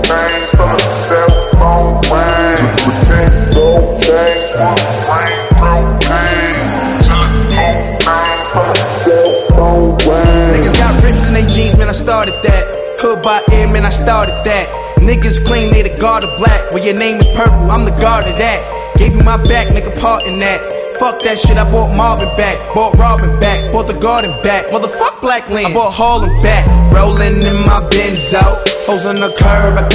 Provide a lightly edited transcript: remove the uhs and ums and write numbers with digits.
chain from a cell phone ring. Pretend gold chains from a rain propane. Till a whole name from a cell phone ring. Niggas got rips in they jeans, man, I started that. Hood by ear, man, I started that. Niggas claim they the god of black. Well, your name is purple, I'm the god of that. Gave you my back, nigga, part in that. Fuck that shit, I bought Marvin back. Bought Robin back, bought the garden back. Motherfuck Black Land, I bought Harlem back. Rolling in my Benzo, hoes on the curb, I